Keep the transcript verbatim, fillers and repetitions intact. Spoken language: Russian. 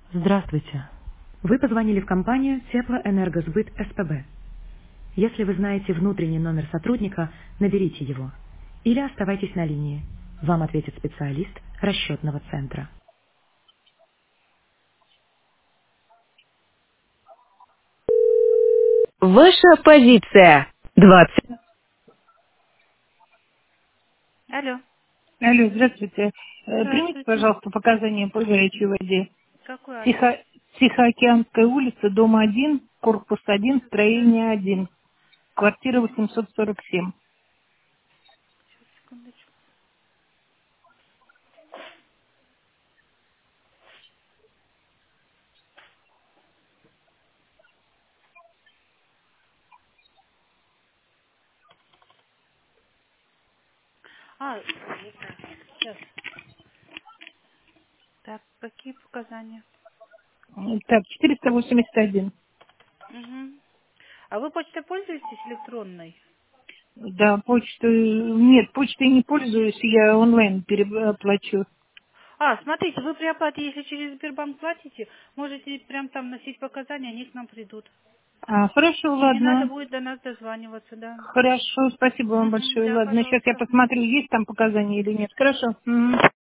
Здравствуйте. Вы позвонили в компанию Теплоэнергосбыт СПБ. Если вы знаете внутренний номер сотрудника, наберите его. Или оставайтесь на линии. Вам ответит специалист расчетного центра. Ваша позиция. двадцать. Алло. Алло, здравствуйте. Э, Примите, Здравствуйте. пожалуйста, показания по горячей воде. Какой адрес? Тихо... Тихоокеанская улица, дом один, корпус один, строение один, квартира восемьсот сорок семь. Секундочку. А, это, сейчас. Так, какие показания? Э, Так, четыреста восемьдесят один. Угу. А вы почтой пользуетесь электронной? Да, почту... Нет, почтой не пользуюсь, я онлайн переплачу. А, смотрите, вы при оплате, если через Сбербанк платите, можете прям там носить показания, они к нам придут. А, хорошо, И не надо ладно. будет до нас дозваниваться, да. Хорошо, спасибо вам Мгм, большое. да, Ладно, сейчас я пожалуйста. посмотрю, есть там показания или нет. Хорошо. Мгм.